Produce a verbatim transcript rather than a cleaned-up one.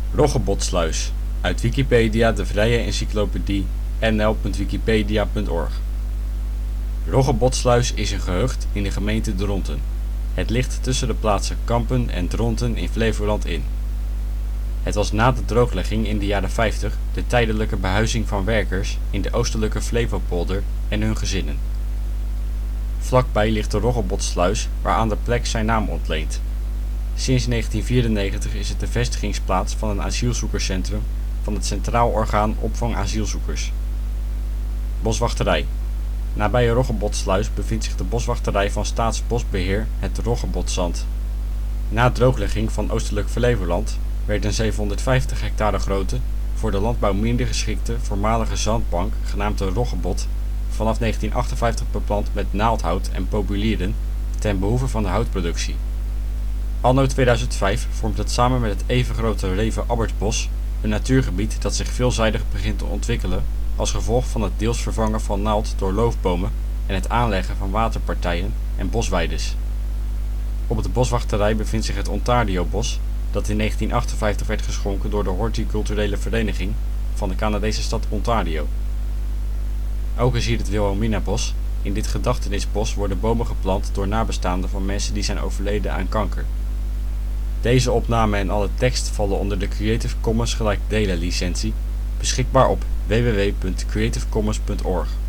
Roggebotsluis, uit Wikipedia, de vrije encyclopedie. N L punt wikipedia punt org. Roggebotsluis is een gehucht in de gemeente Dronten. Het ligt tussen de plaatsen Kampen en Dronten in Flevoland in. Het was na de drooglegging in de jaren vijftig de tijdelijke behuizing van werkers in de oostelijke Flevopolder en hun gezinnen. Vlakbij ligt de Roggebotsluis, waaraan de plek zijn naam ontleent. Sinds negentien vierennegentig is het de vestigingsplaats van een asielzoekerscentrum van het Centraal Orgaan Opvang Asielzoekers. Boswachterij. Nabij Roggebotsluis bevindt zich de boswachterij van Staatsbosbeheer het Roggebodzand. Na drooglegging van oostelijk Flevoland werd een zevenhonderdvijftig hectare grote, voor de landbouw minder geschikte voormalige zandbank genaamd de Roggebot vanaf negentien achtenvijftig beplant met naaldhout en populieren ten behoeve van de houtproductie. Anno tweeduizend vijf vormt het samen met het even grote Reeve-Abbertsbos een natuurgebied dat zich veelzijdig begint te ontwikkelen als gevolg van het deels vervangen van naald door loofbomen en het aanleggen van waterpartijen en bosweides. Op de boswachterij bevindt zich het Ontariobos, dat in negentien achtenvijftig werd geschonken door de Horticulturele Vereniging van de Canadese stad Ontario. Ook is hier het Wilhelminabos. In dit gedachtenisbos worden bomen geplant door nabestaanden van mensen die zijn overleden aan kanker. Deze opname en alle tekst vallen onder de Creative Commons gelijkdelen licentie, beschikbaar op w w w punt creative commons punt org.